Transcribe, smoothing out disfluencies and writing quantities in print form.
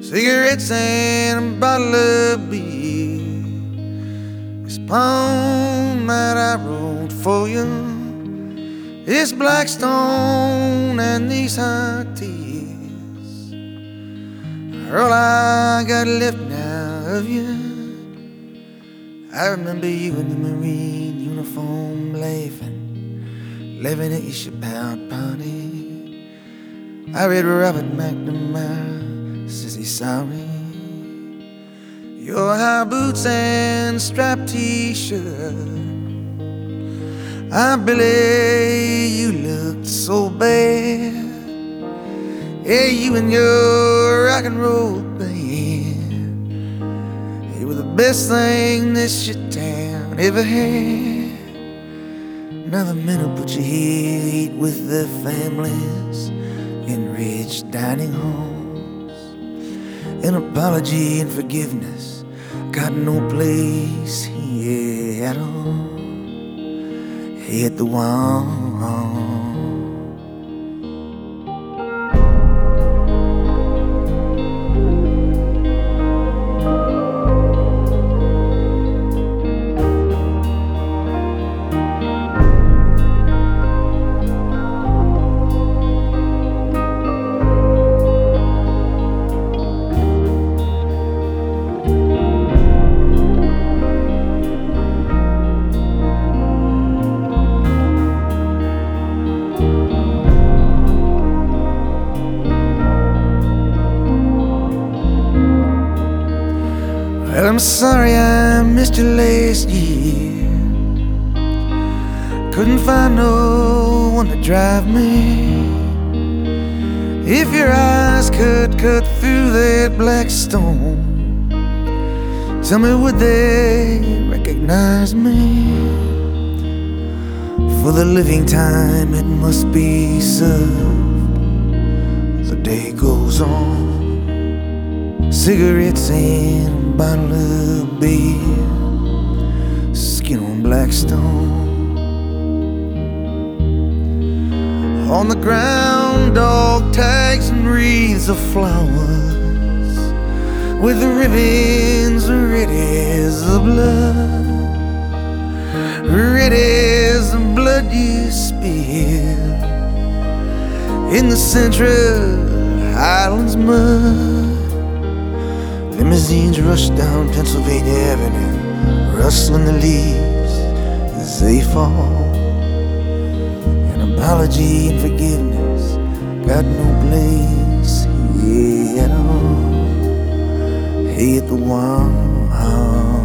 cigarettes and a bottle of beer. This poem that I wrote for you, this Blackstone and these hot tears are all I got left now of you. I remember you in the Marine uniform laughing at your ship-out party. I read Robert McNamara says he's sorry. Your high boots and striped t-shirt, Billy, you looked so bad. Yeah, you and your rock and roll band, you were the best thing this shit town ever had. Now the men who put you here eat with their families in rich dining halls. An apology and forgiveness got no place here at all. Hit the wall. Well, I'm sorry I missed you last year. Couldn't find no one to drive me. If your eyes could cut through that black stone, tell me, would they recognize me? For the living time it must be served. The day goes on. Cigarettes and a bottle of beer, skin on Blackstone. On the ground, dog tags and wreaths of flowers, with the ribbons red as the blood, red as the blood you spilled in the Central Highlands mud. Limousines rush down Pennsylvania Avenue, rustling the leaves as they fall. An apology and forgiveness got no place here at all. Hit the wall.